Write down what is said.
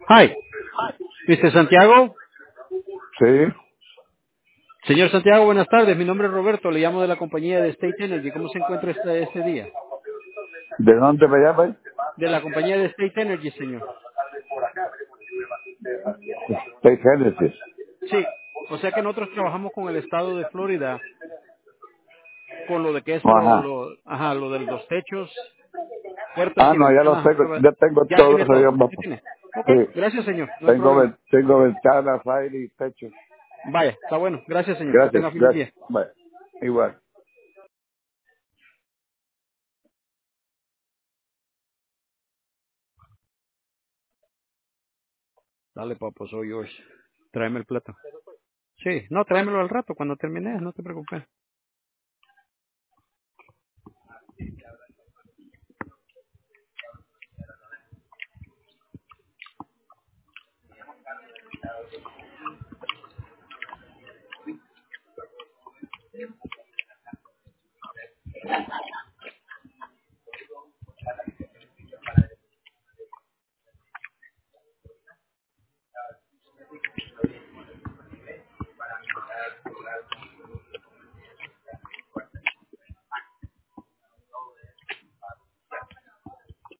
Hi, Mr. Santiago. Sí. Señor Santiago, buenas tardes. Mi nombre es Roberto. Le llamo de la compañía de State Energy. ¿Cómo se encuentra este día? ¿De dónde me llaman? De la compañía de State Energy, señor. De Génesis. Sí. O sea que nosotros trabajamos con el estado de Florida, con lo de que es Ajá. lo de los techos, puertas Ah, y no, ya lo ventanas. tengo. Ya tengo Ya todo tiene eso. todo. ¿Sí Papá. tiene? Ok. Sí. Gracias, señor. No hay problema. Tengo ventanas, aire y techo. Vaya, está bueno. Gracias, señor. Que Gracias, tenga feliz gracias. día. Bueno, igual. Dale, papá, soy yours. Tráeme el plato. Sí. No, tráemelo al rato cuando termine. No te preocupes.